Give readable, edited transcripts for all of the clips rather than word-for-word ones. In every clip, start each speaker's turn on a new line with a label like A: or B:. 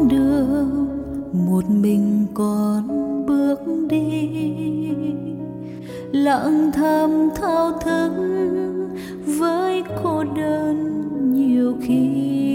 A: con đường một mình con bước đi, lặng thầm thao thức với cô đơn nhiều khi,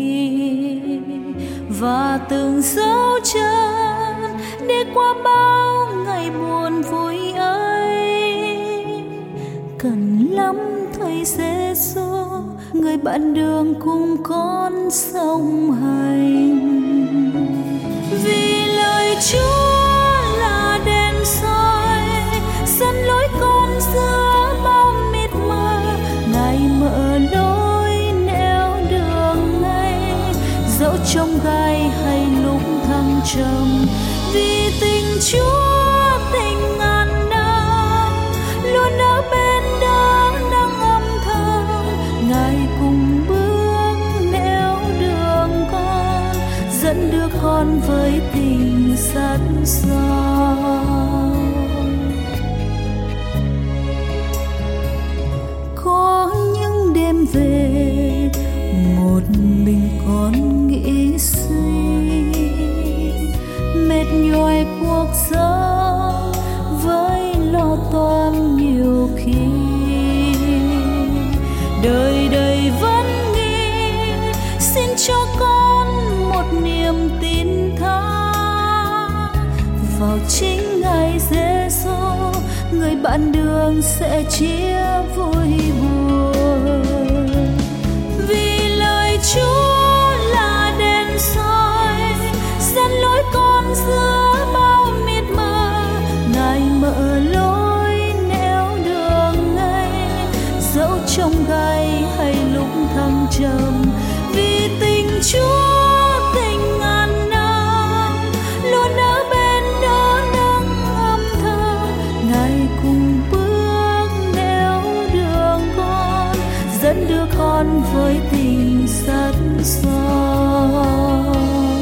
A: và từng dấu chân để qua bao ngày buồn vui ấy. Cần lắm thầy Giêsu, người bạn đường cùng con song hành. Vì lời Chúa là đèn soi dẫn lối con giữa bao mịt mờ, Ngài mở lối nẻo đường ngay, dẫu trong gai hay lúc thăng trầm. Vì tình Chúa tình ngàn năm luôn ở bên đó đang âm thầm, Ngài cùng bước nẻo đường con, dẫn đưa con với tình sắt son. Có những đêm về một mình con nghĩ suy, mệt nhoài cuộc sống với lo toan nhiều khi, đời đầy vẫn nghi. Xin cho con một niềm tin thắng vào chính Ngài Giêsu, người bạn đường sẽ chia vui buồn. Vì lời Chúa là đèn soi dẫn lối con giữa bao mịt mờ, Ngài mở lối nẻo đường ngay, dẫu trong gai hay lúc thăng trầm. Vì tình Chúa tình ngàn năm luôn ở bên đó đang âm thầm, Ngài cùng bước nẻo đường con, dẫn đưa con với tình sắt son.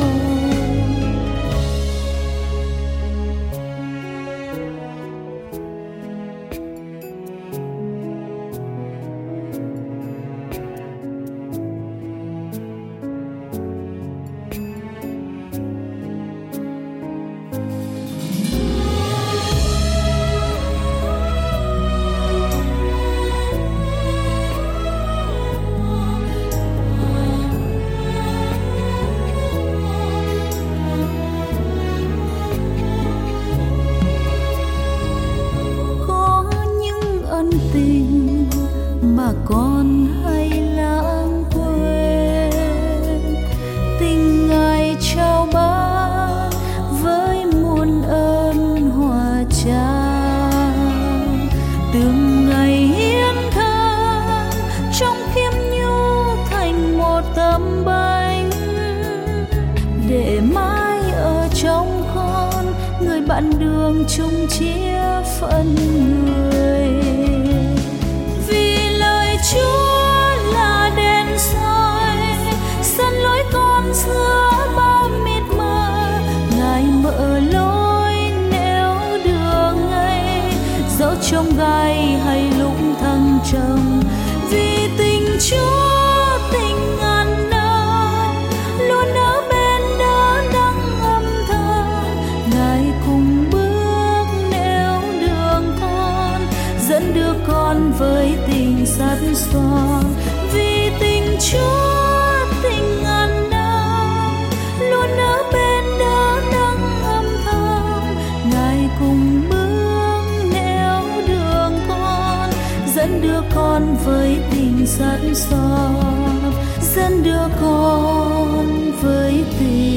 A: Tình mà con hay lãng quên, tình Ngài trao ban với muôn ơn hòa trao, từng ngày hiến thân trong khiêm nhu thành một tấm bánh, để mãi ở trong con người bạn đường chung chia phận người. Chúa là đèn soi dẫn lối con giữa bao mịt mờ, Ngài mở lối nẻo đường ngay, dẫu trong gai hay lúc thăng trầm. Vì tình Chúa tình ngàn năm luôn ở bên đó đang âm thầm, Ngài cùng bước nẻo đường con, dẫn đưa con với tình sắt son. Vì tình Chúa tình ngàn năm luôn ở bên đó đang âm thầm, Ngài cùng bước nẻo đường con, dẫn đưa con với tình sắt son, dẫn đưa con với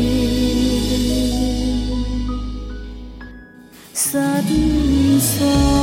A: tình sắt son.